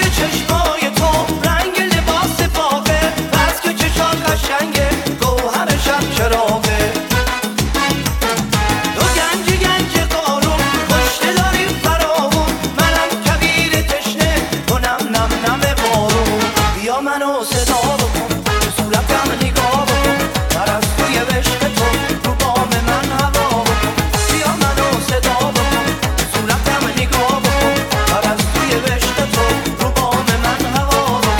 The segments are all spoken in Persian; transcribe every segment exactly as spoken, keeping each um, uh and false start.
چشمای تو رنگ لباس باغه، بس که چشات قشنگه گوهرشم چراغه. تو گنج گنج قارون خوشته داری فراوون، منم کویر تشنه تو نم نم نم بارون. بیا منو صدا بکن تو صورتم نگاه بکن، پرستوی عشق تو رو بام من هوا بکن. بیا منو صدا بکن تو صورتم نگاه بکن، پرستوی عشق تو رو بام من هوا بکن.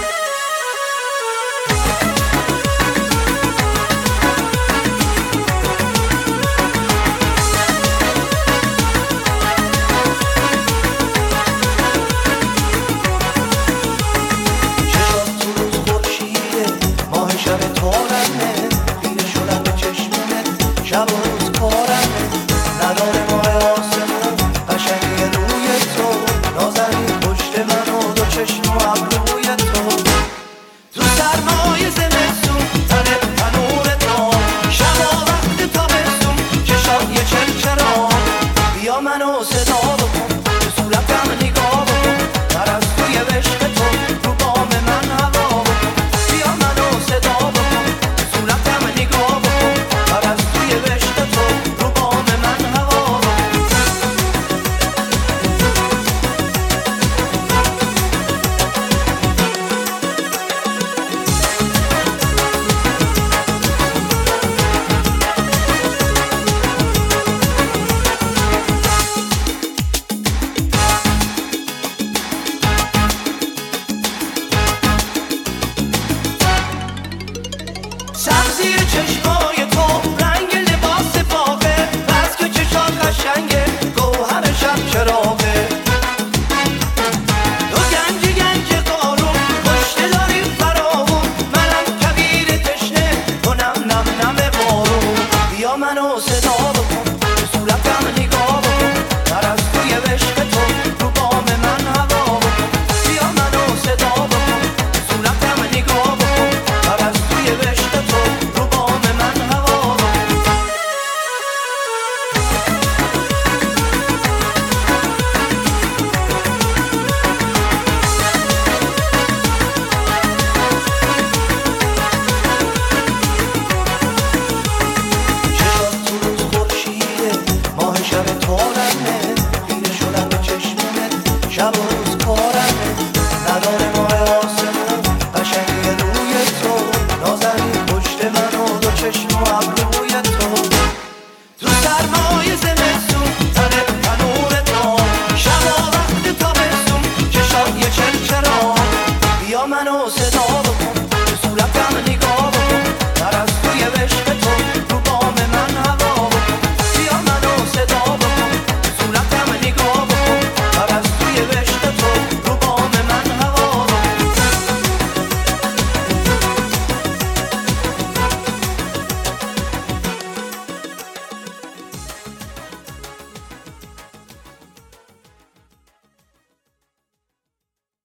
چشات تو روز خورشیده، ماه شب تارمه، خیره شدم به چشمت شب و روز کارمه. نداره ماه آسمون قشنگی روی تو، نازنین پشت من و دو چشم و ابروی تو. تو سرمای زمستون تنت تنور دار، شبا وقت تابستون چشات یه چرچرا. بیا منو صدا بکن تو صورتم نگاه بکن، پرستوی عشق تو رو بام من هوا بکن. بیا منو صدا بکن تو صورتم نگاه بکن، پرستوی عشق تو رو بام من هوا بکن. سبزی چشمای تو رنگ لباس باغه، بس که چشات قشنگه گوهرشم چراغه. تو گنج گنج قارون خوشته داری فراوون، منم کویر تشنه تو نم نم نم بارون. بیا منو صدا بکن تو صورتم نگاه بکن، پرستوی عشق تو رو بام من هوا بکن. بیا منو صدا بکن تو صورتم نگاه بکن، پرستوی عشق تو رو بام من هوا بکن. چشات تو روز خورشیده، ماه شب تارمه، خیره شدم به چشمت شب و روز